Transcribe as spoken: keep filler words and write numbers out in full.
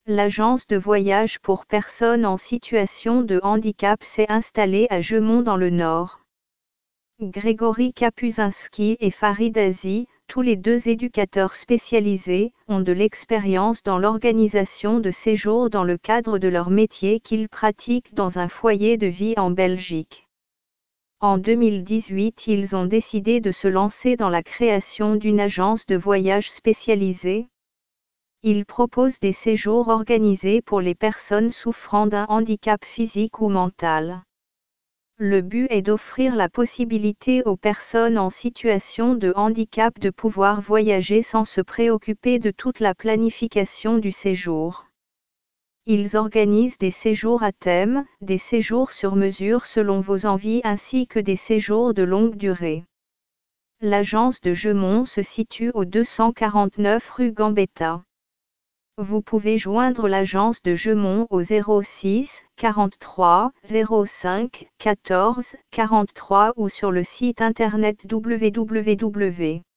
L'agence de voyage pour personnes en situation de handicap s'est installée à Gemont dans le Nord. Grégory Kapuscinski et Farid Azy, tous les deux éducateurs spécialisés, ont de l'expérience dans l'organisation de séjours dans le cadre de leur métier qu'ils pratiquent dans un foyer de vie en Belgique. En deux mille dix-huit, ils ont décidé de se lancer dans la création d'une agence de voyage spécialisée. Ils proposent des séjours organisés pour les personnes souffrant d'un handicap physique ou mental. Le but est d'offrir la possibilité aux personnes en situation de handicap de pouvoir voyager sans se préoccuper de toute la planification du séjour. Ils organisent des séjours à thème, des séjours sur mesure selon vos envies ainsi que des séjours de longue durée. L'agence de Gemont se situe au deux cent quarante-neuf rue Gambetta. Vous pouvez joindre l'agence de Gemont au zéro six, quarante-trois, zéro cinq, quatorze, quarante-trois ou sur le site internet w w w.